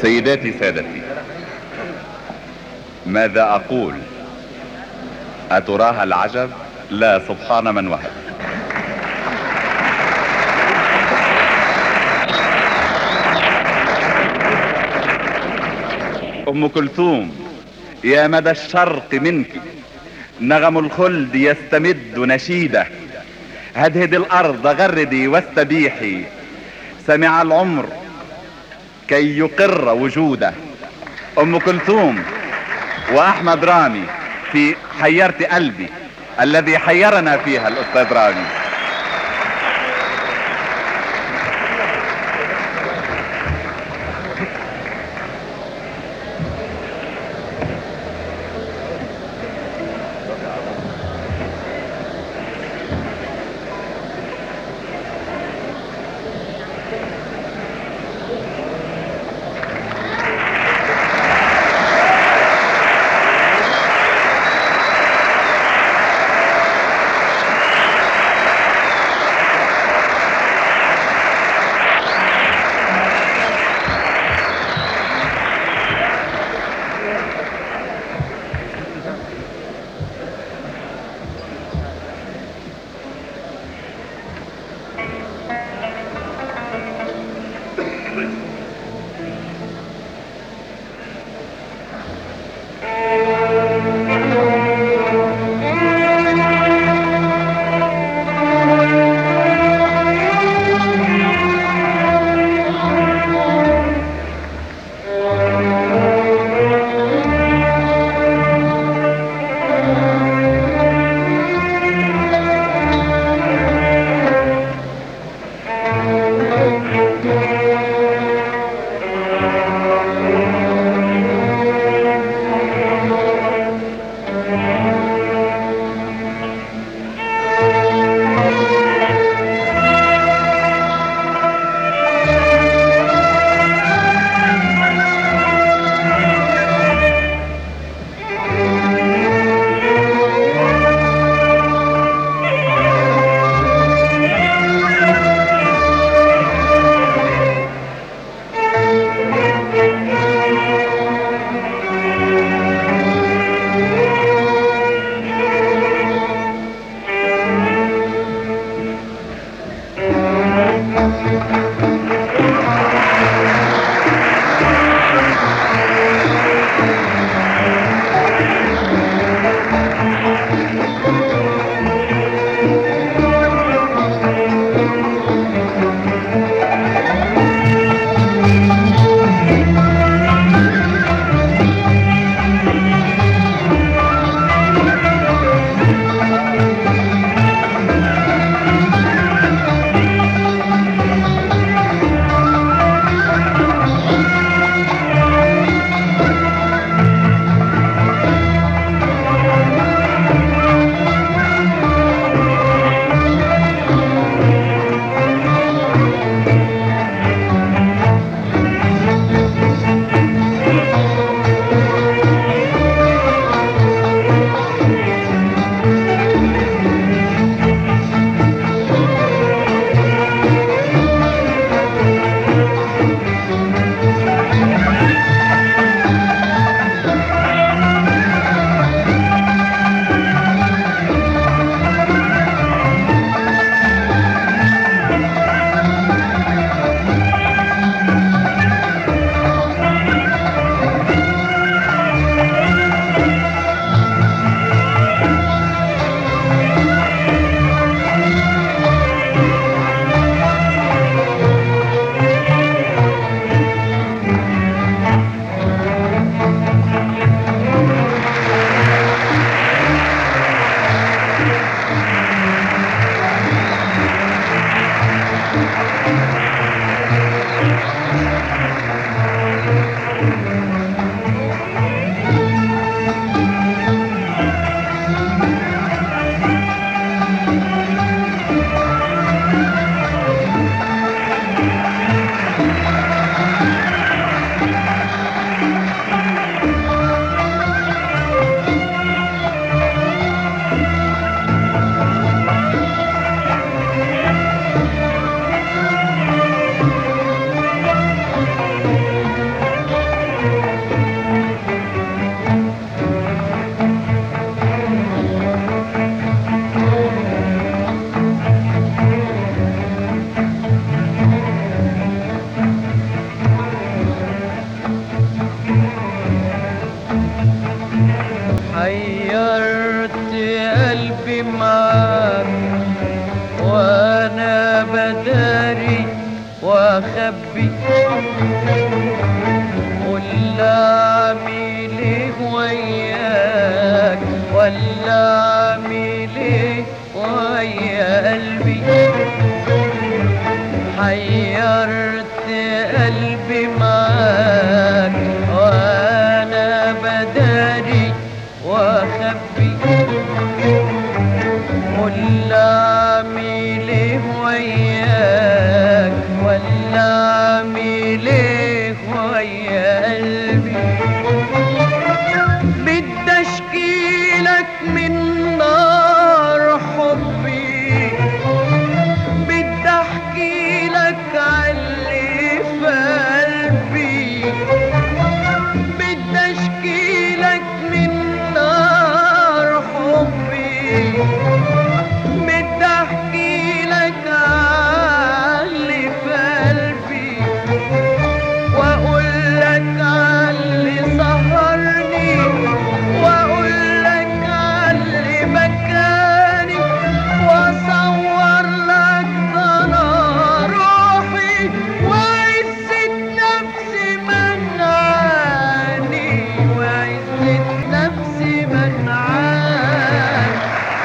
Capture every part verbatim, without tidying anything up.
سيداتي سادتي، ماذا أقول؟ أتراها العجب؟ لا، سبحان من وهب. أم كلثوم يا مدى الشرق منك، نغم الخلد يستمد نشيده، هدهد الأرض غردي واستبيحي، سمع العمر كي يقر وجوده. أم كلثوم وأحمد رامي في حيرت قلبي الذي حيرنا فيها الأستاذ رامي. واخبي. قول اعمل ايه وياك ولا اعمل ايه ويا قلبي. حيرت قلبي معاك وانا بداري واخبي. قول اعمل ايه وياك ولا اعمل ايه ويا قلبي. بدي اشكيلك من نار حبي، بدي احكي لك عاللي في قلبي. بدي اشكي لك من نار حبي، بدي احكي لك عاللي في قلبي. واقول لك عاللي سهرني، واقول لك عاللي بكاني، واصور لك ضنا روحي وعزة نفسي منعاني، وعزة نفسي منعاني.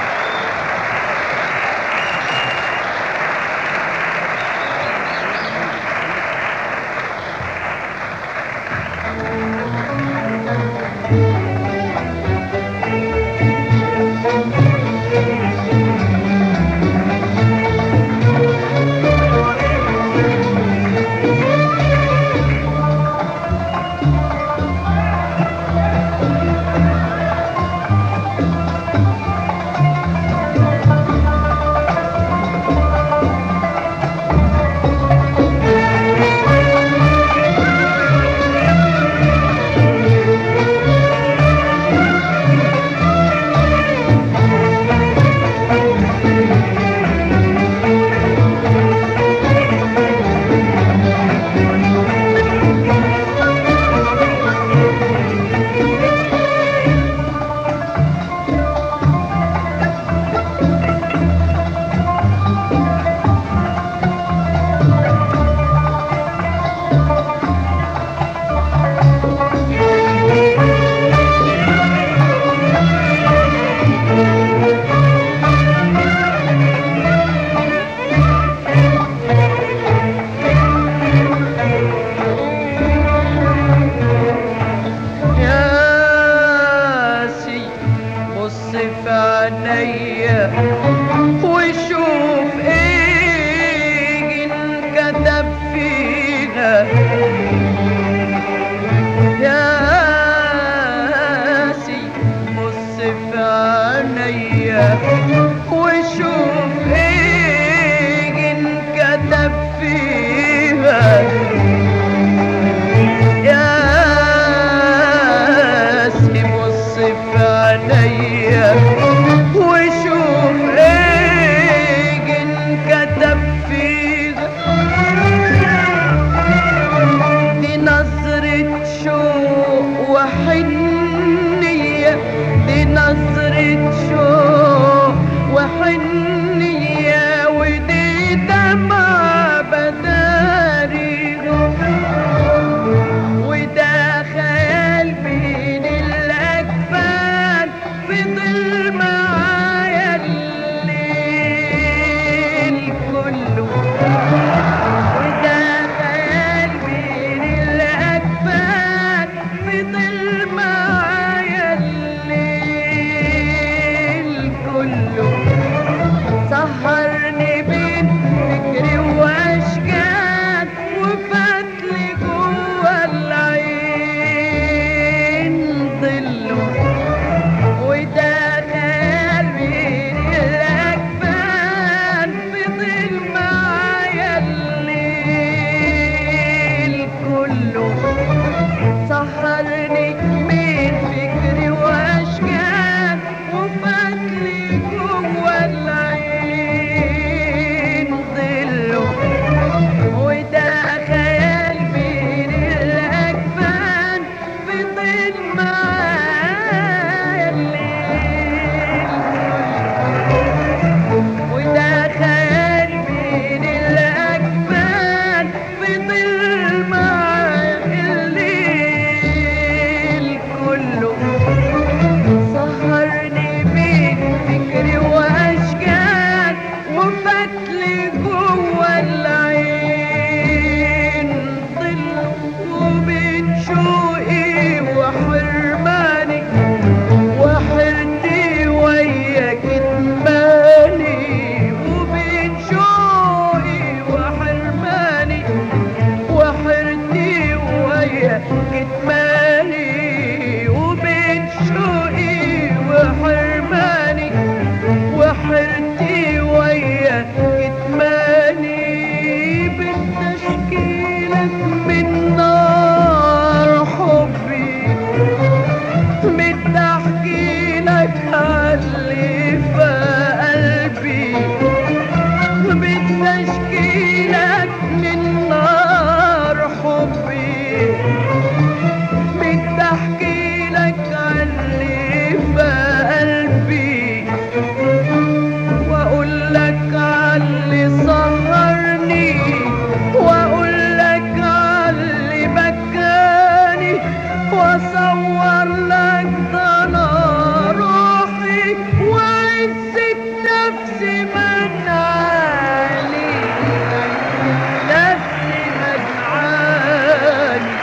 ياسي بص في عينيا وشوف ايه انكتب فيها. ياسي بص في عينيا وشوف ايه انكتب فيها. ياسي بص في عينيا وشوف ايه انكتب فيها. دي نظرة شوق وحنية، دي نظرة شوق وحنية، ودي دمعة بداريها، وده خيال بين الأكفان فضل معايا الليل كله. وده خيال بين الأكفان فضل معايا الليل كله. اللي جوه العين ضل وبين شوقي وحرماني وحرتي ويا كتماني وبين شوقي وحرماني وحرتي ويا كتماني وبين شوقي وحرماني وحرتي ويا كتماني بالتشكيلك من نار حبي بتحكي لك عاللي في قلبي بتشكيلك من نار حبي بتحكي لك عاللي في قلبي واقول لك عاللي سهرني واقول لك عاللي بكاني واصور لك ضنا روحي وعزة نفسي منعاني نفسي منعاني.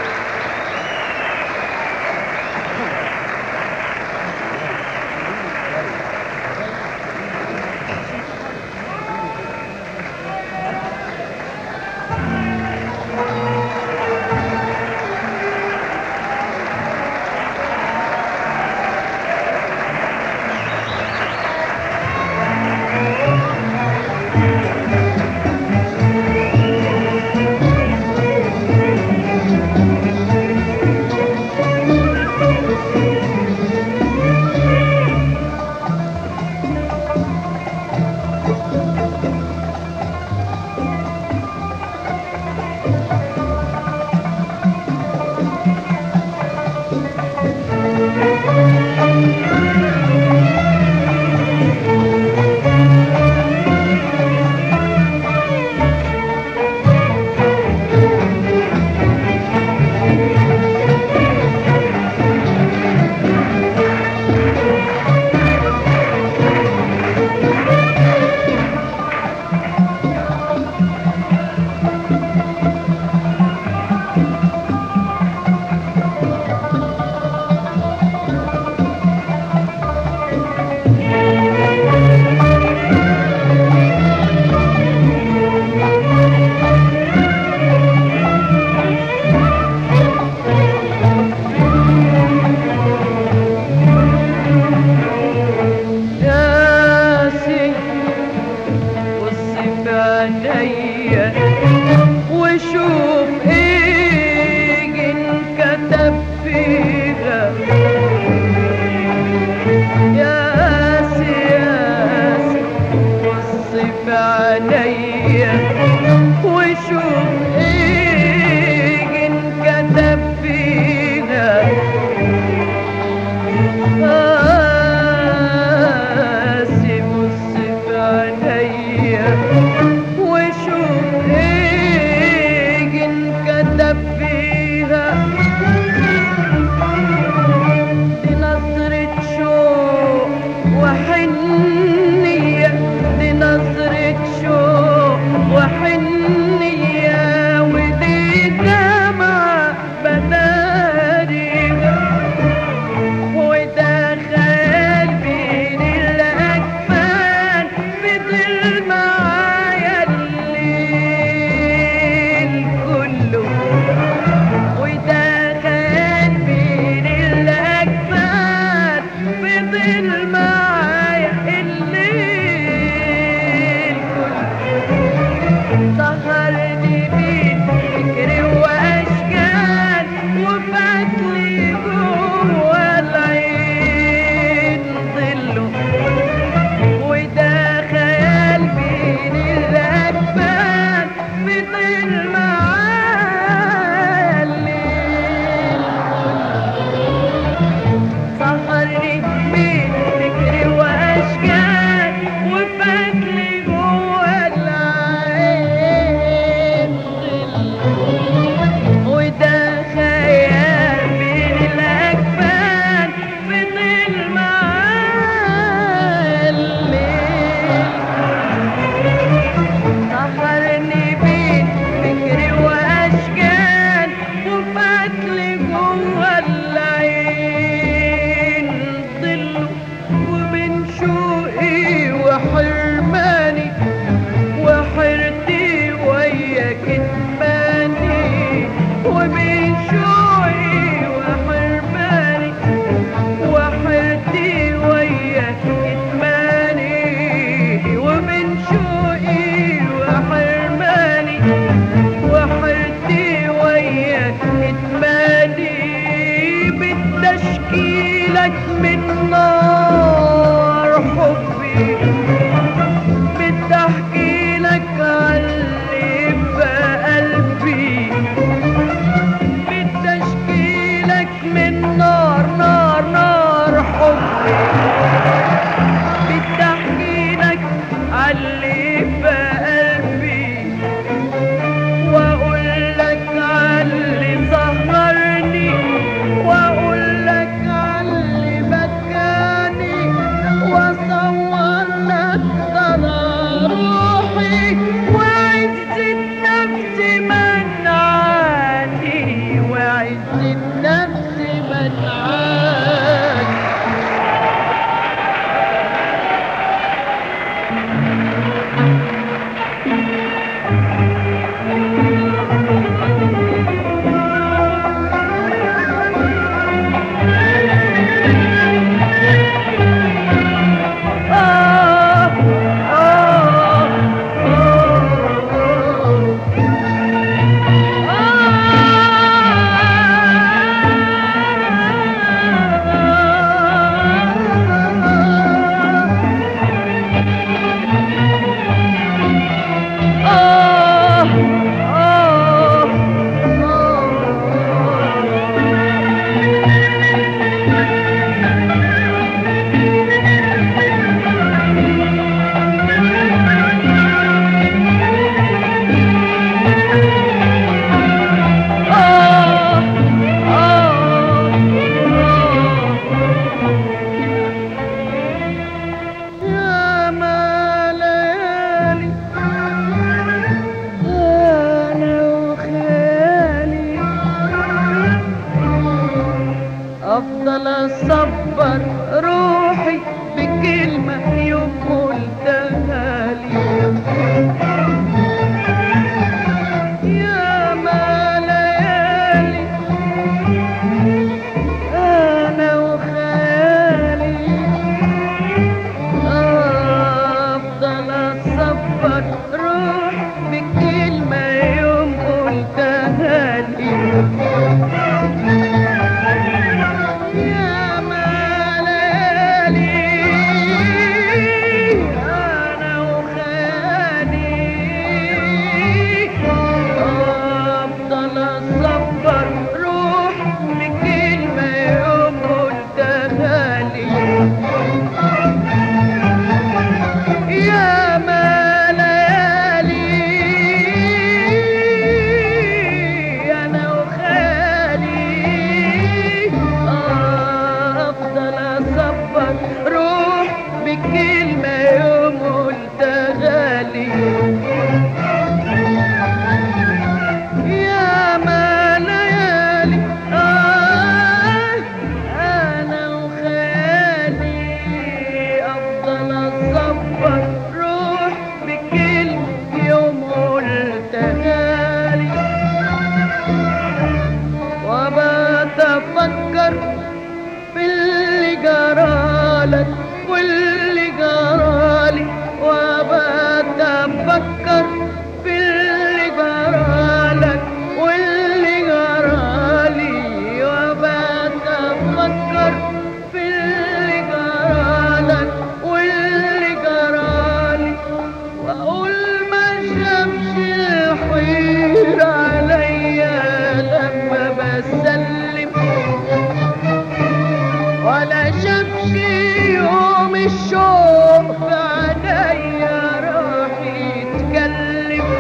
ياسي بص في عينيا وشوف ايه انكتب فيها ياسي ياسي بص في عينيا وشوف ايه انكتب فيها قاسي بص في عينيا وشوف ايه انكتب فيها دي نظرة شوق وحنية دي نظرة شوق عاللي في قلبي، واقول لك عاللي سهرني، واقول لك عاللي بكاني، واصور لك ضنا روحي وعزة نفسي منعاني، وعزة نفسي منعاني. افضل اصبر روحي بكلمة يوم قلتها لي، يا ما ليالي انا وخيالي، افضل اصبر روحي بكلمة يوم قلتها لي، يا ما ليالي أنا وخيالي، أفضل أصبر روح بكلمة يوم قلتها لي، يا ما ليالي أنا وخيالي، افضل اصبر روح بكلمة يوم قلتها لي، يا ما ليالي آه انا وخيالي، افضل اصبر روح بكلمة يوم قلتها لي، وبقيت افكر في اللي جرالك واللي جرالي، وبقيت افكر في اللي جرالك واللي جرالي، وبقيت افكر في اللي جرالك واللي جرالي، واقول ما شافش الحيرة عليا لما بسلم، ولا شافش يوم الشوق في عينيا راح يتكلم،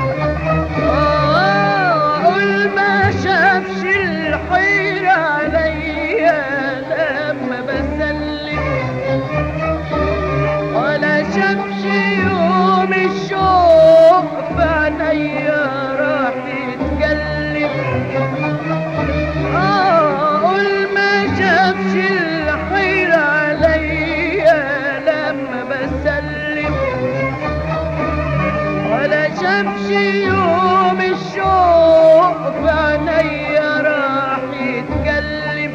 اقول ما شافش الحيرة عليا لما بسلم، ولا شافش يوم الشوق في عينيا راح يتكلم، اقول ما شافش الحيرة عليا لما بسلم، ولا شافش يوم الشوق في عينيا راح يتكلم،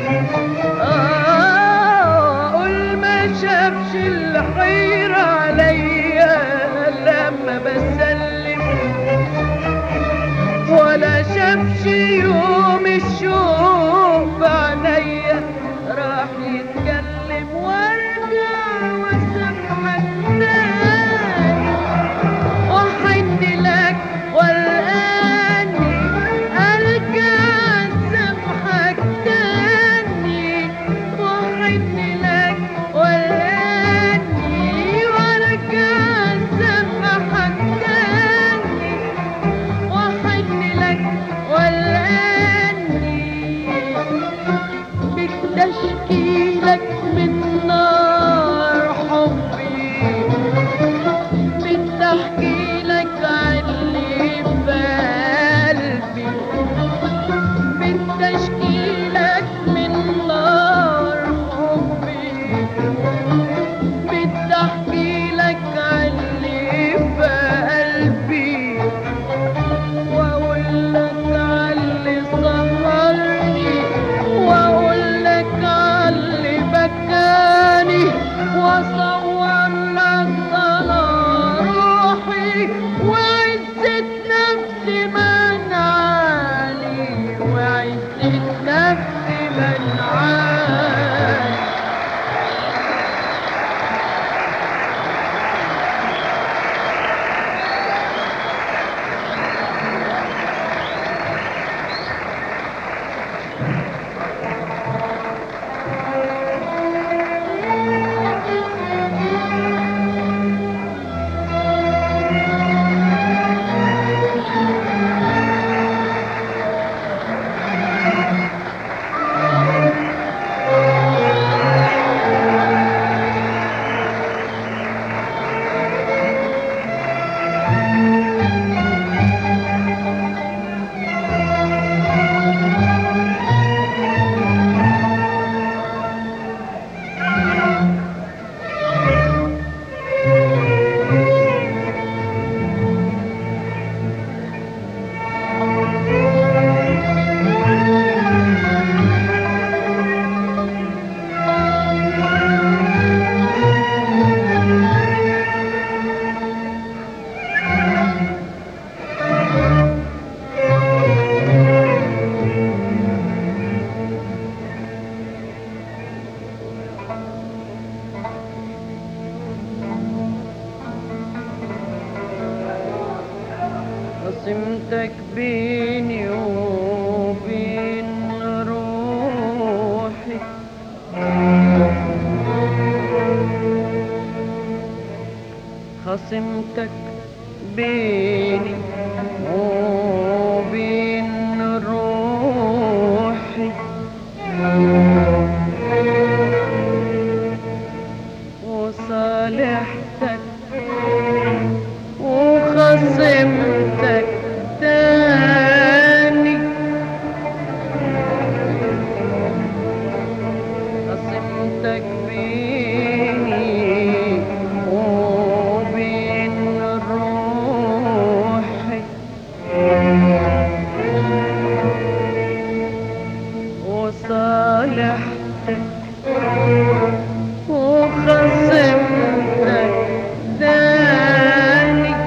اقول ما شافش الحيرة عليا لما بسلم، ولا شافش يوم الشوق في عينيا راح يتكلم، وارجع واسامحك تاني واحن لك والاني القى خصمتك بيني وبين روحي، خصمتك بيني وبين روحي، وصالحتك وخصمتك تاني، خصمتك بيني وبين روحي، وصالحتك وخصمتك تاني.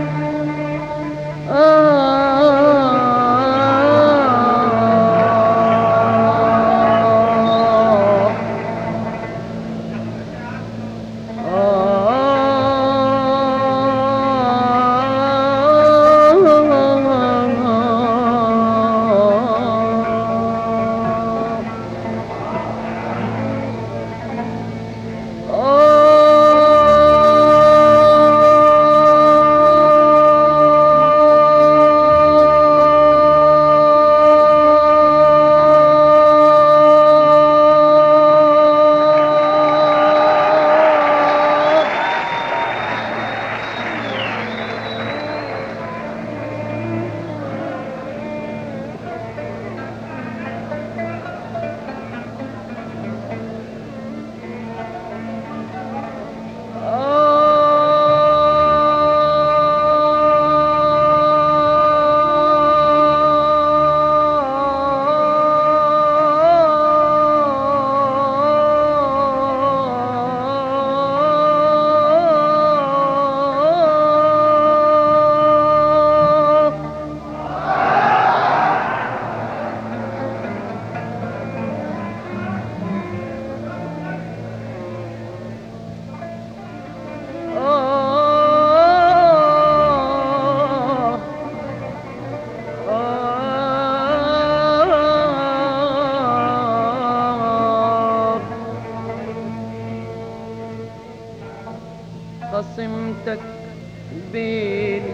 خصمتك بيني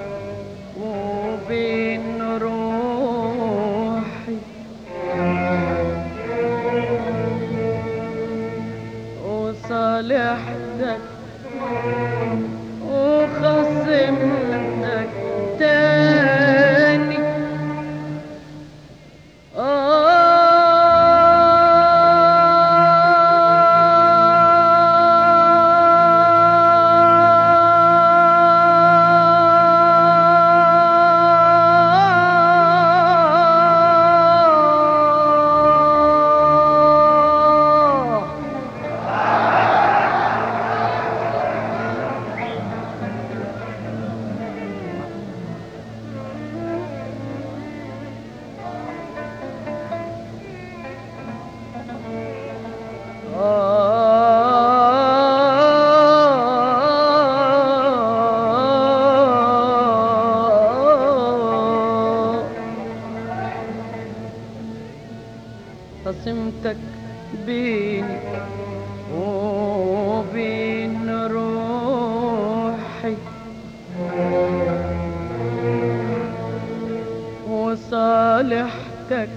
وبين روحي، وصالحتك وخصمتك تاني. خصمتك بيني وبين روحي، وصالحتك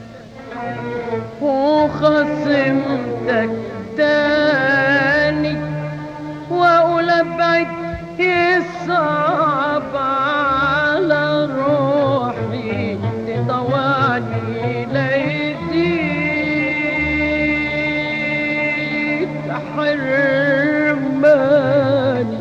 وخصمتك تاني. واقول ابعد يصعب على روحي، تطوعني ليزيد حرماني.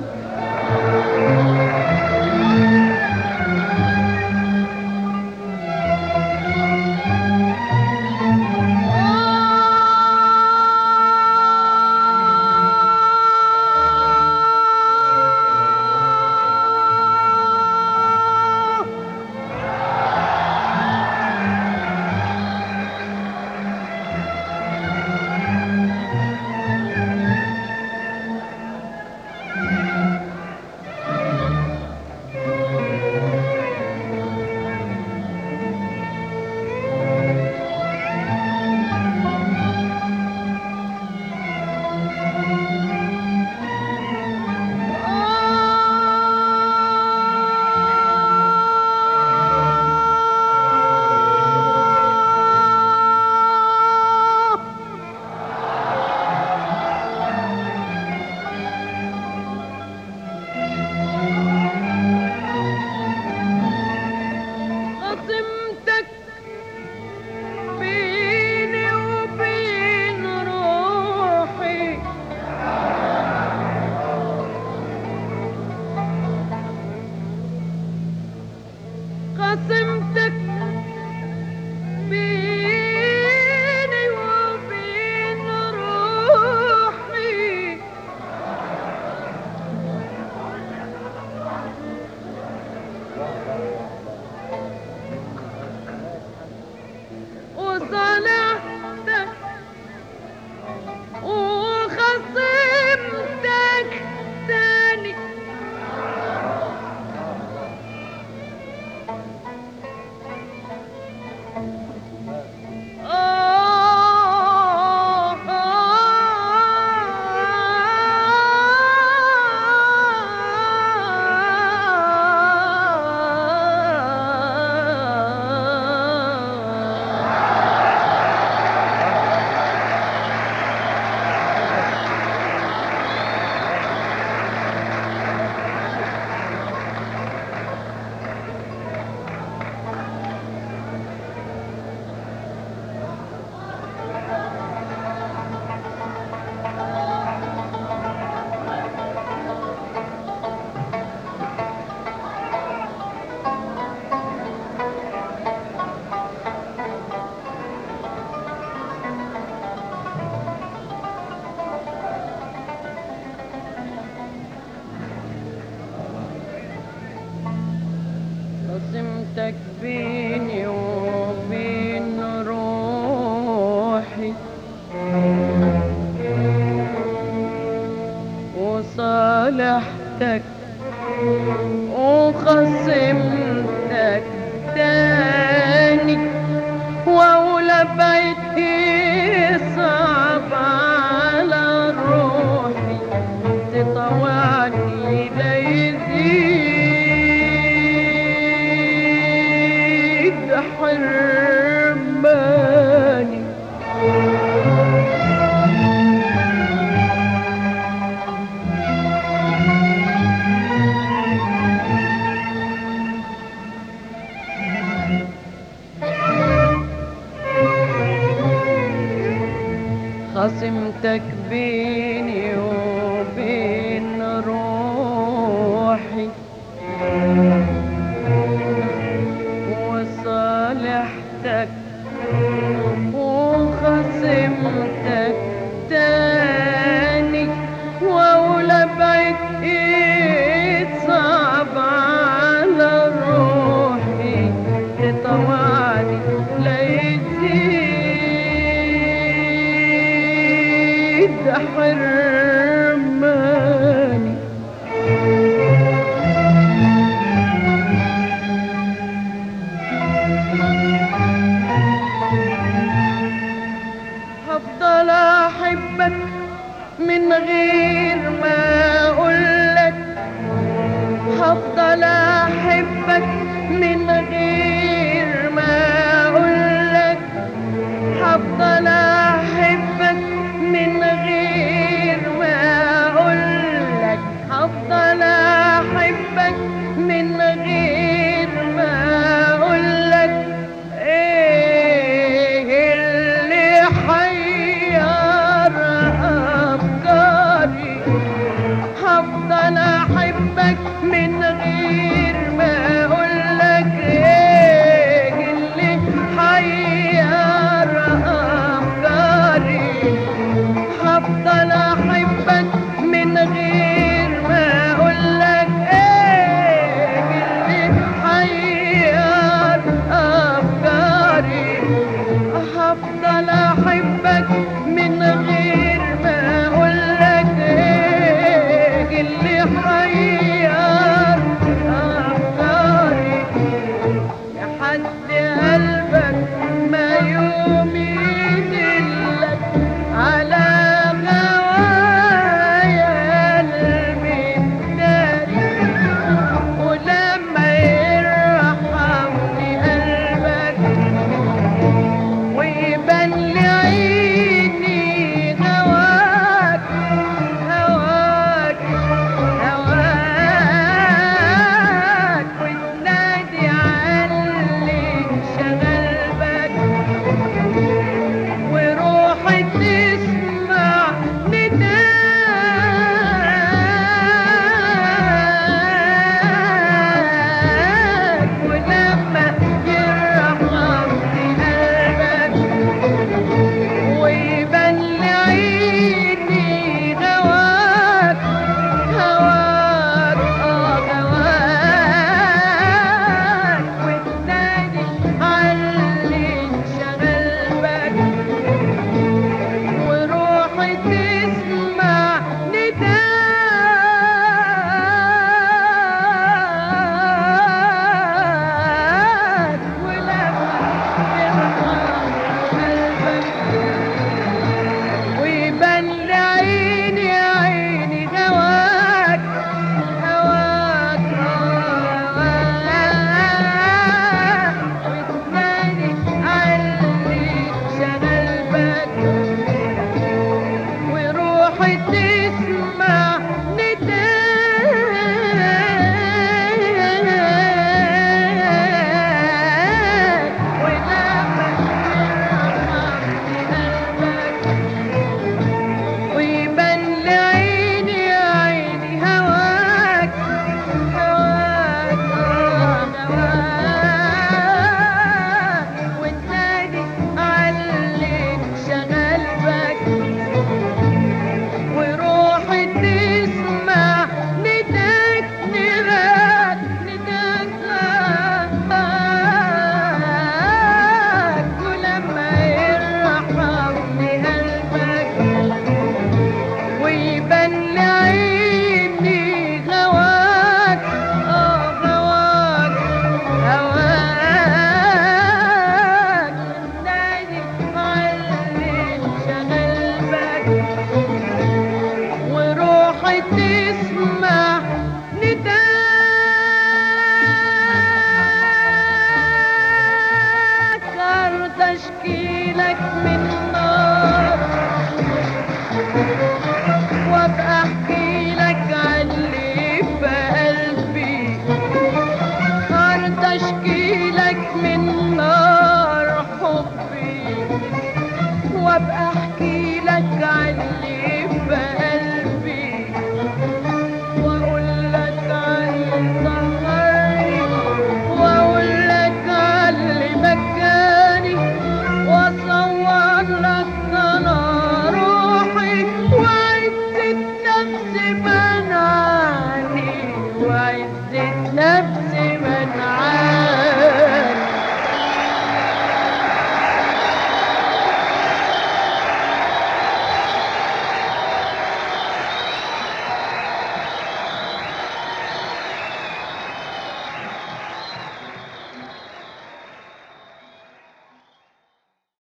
خصمتك بيني وبين روحي وصالحتك وخصمتك تاني خصمتك بيني وبين روحي وصالحتك وخصمتك تاني واولى بيتي صعب على روحي تطوعني لا يزيد حرماني خصمتك بيني وبين روحي وصالحتك وخصمتك تاني واولى بعيد صعب على روحي تطوعني لا يزيد حرماني هفضل احبك من غير ما اقولك هفضل احبك من غير ما اقولك هفضل احبك من غير ما اقولك هفضل احبك من غير ما اقولك ايه اللي حير افكاري هفضل احبك من غير